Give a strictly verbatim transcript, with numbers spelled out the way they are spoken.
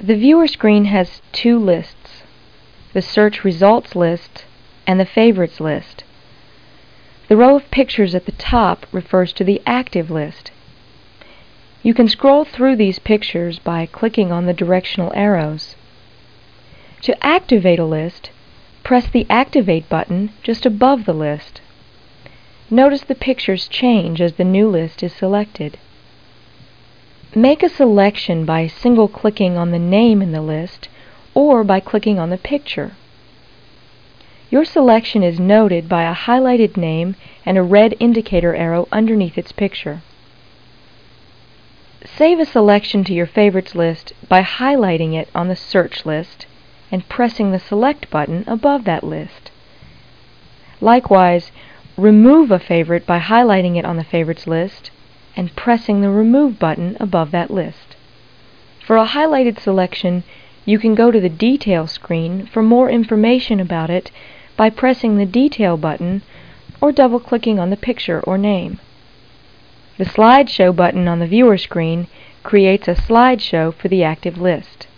The viewer screen has two lists, the Search Results list and the Favorites list. The row of pictures at the top refers to the Active list. You can scroll through these pictures by clicking on the directional arrows. To activate a list, press the Activate button just above the list. Notice the pictures change as the new list is selected. Make a selection by single-clicking on the name in the list or by clicking on the picture. Your selection is noted by a highlighted name and a red indicator arrow underneath its picture. Save a selection to your favorites list by highlighting it on the search list and pressing the Select button above that list. Likewise, remove a favorite by highlighting it on the favorites list and pressing the Remove button above that list. For a highlighted selection, you can go to the Detail screen for more information about it by pressing the Detail button or double-clicking on the picture or name. The Slideshow button on the viewer screen creates a slideshow for the active list.